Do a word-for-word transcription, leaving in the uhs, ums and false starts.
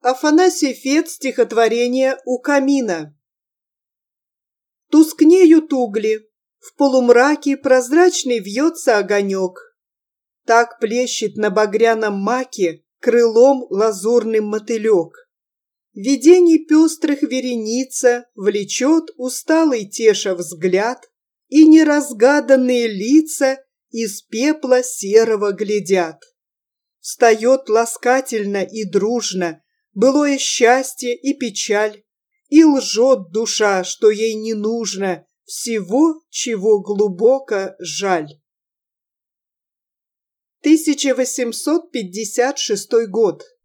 Афанасий Фет, стихотворение «У камина». Тускнеют угли, в полумраке прозрачный вьется огонек. Так плещет на багряном маке крылом лазурным мотылек. Видений пестрых вереница влечет усталый теша взгляд, и неразгаданные лица из пепла серого глядят. Встает ласкательно и дружно былое счастье и печаль, и лжет душа, что ей не нужно всего, чего глубоко жаль. тысяча восемьсот пятьдесят шестой год.